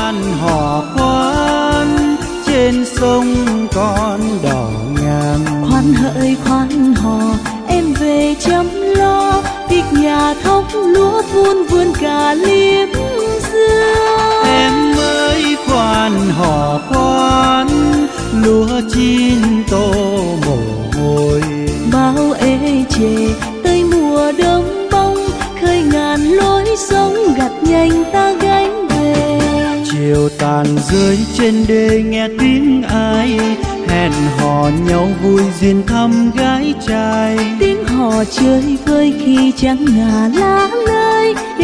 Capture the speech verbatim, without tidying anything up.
khoan hò khoan trên sông con đò ngang. Khoan hỡi khoan hò em về chăm lo, việc nhà thóc lúa vun vườn cà liếm dưa. Em ơi khoan hò khoan lúa chín tô mồ hôi. Bao ê chề tới mùa đông bông, khơi ngàn lối sông gặt nhành ta gánh về. Chiều tàn rơi trên đê nghe tiếng ai hẹn hò nhau vui duyên thăm gái trai. Tiếng hò chơi vơi khi trắng ngả lá lơi,